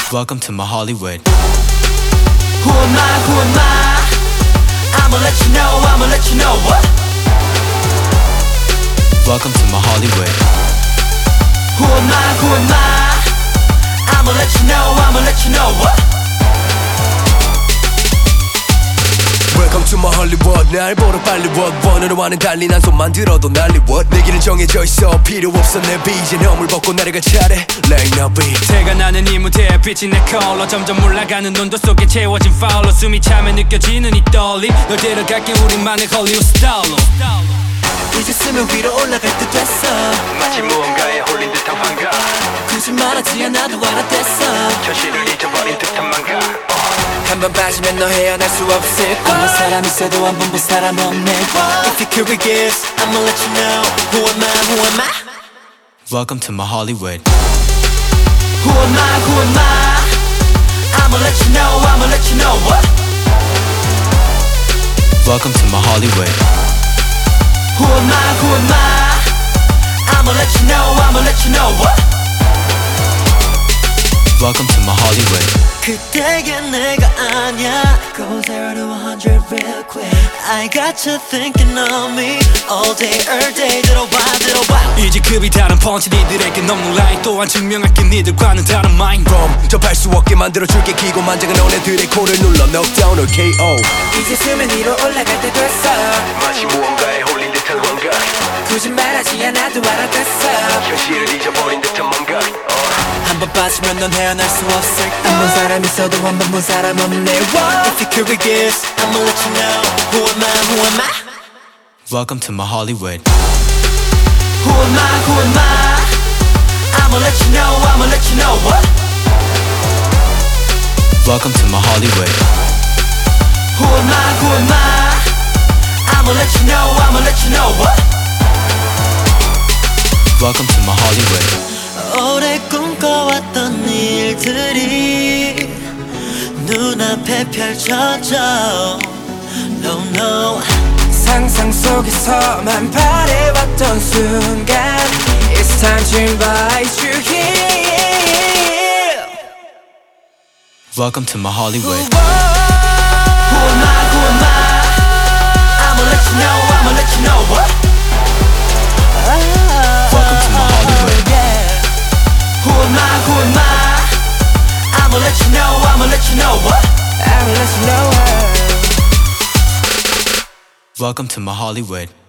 Welcome to my Hollywood. Who am I, who am I? I'ma let you know, I'ma let you know what? Welcome to my Hollywood. Who am I, who am I? I'ma let you know, I'ma let you know what? Welcome to my Hollywood. 날 보러 빨리 원으로와는 달리 난 손만 들어도 난리 what. 내 길은 정해져 있어 필요 없어 내 비전 허물 벗고 날아갈 차례 Like no beat. 태가 나는 이 무대에 비친 내 컬러 점점 올라가는 온도 속에 채워진 파울로 숨이 차면 느껴지는 이 떨림 널 데려갈게 우리만의 헐리우드 스타일로 이제쯤은 위로 올라갈 때 됐어 마치 무언가에 홀린 듯한 환각 굳이 말하지 않아도 알아댔어 현실을 잊어버린 듯한 망각 한번 빠지면 너 헤어날 수 없을 거야 아무 사람 있어도 한 번 본 사람 없네 If you curious, I'ma let you know Who am I, who am I? Welcome to my Hollywood. Who am I, who am I? I'ma let you know, I'ma let you know what? Welcome to my Hollywood. Who am I, who am I? I'ma let you know, I'ma let you know what? Welcome to my Hollywood. 그때가 내가 아냐 Go 0 to 100 real quick I got you thinking of me All day, all day 들어와 들어와 이제 급이 다른 펀치 니들에게 넘는 라인 또한 증명할게 니들과는 다른 마인드 Boom 접할 수 없게 만들어줄게 기고 만장한 너네들의 코를 눌러 Knockdown or KO 이제 수면 위로 올라갈 때 됐어 마치 무언가에 홀린 듯한 환각 굳이 말하지 않아도 알아듣어 현실을 잊어버린 듯한 망각 한번 빠지면 넌 헤어날 수 없을 거야 한 번 사람 있어도 한 번 본 사람 없네 If you curious, I'ma let you know Who am I, who am I? Welcome to my Hollywood. Who am I, who am I? I'ma let you know, I'ma let you know what? Welcome to my Hollywood. Who am I, who am I? I'ma let you know, I'ma let you know what? Welcome to my Hollywood. 오래 꿈꿔왔던 일들이 눈앞에 펼쳐져 No, no 상상 속에서만 바래왔던 순간 It's time to invite you here Welcome to my Hollywood. Who am I, who am I? I'ma let you know, I'ma let you know what? Welcome to my Hollywood. Who am I, who am I? I'ma let you know, I'ma let you know what? I'ma let you know Welcome to my Hollywood.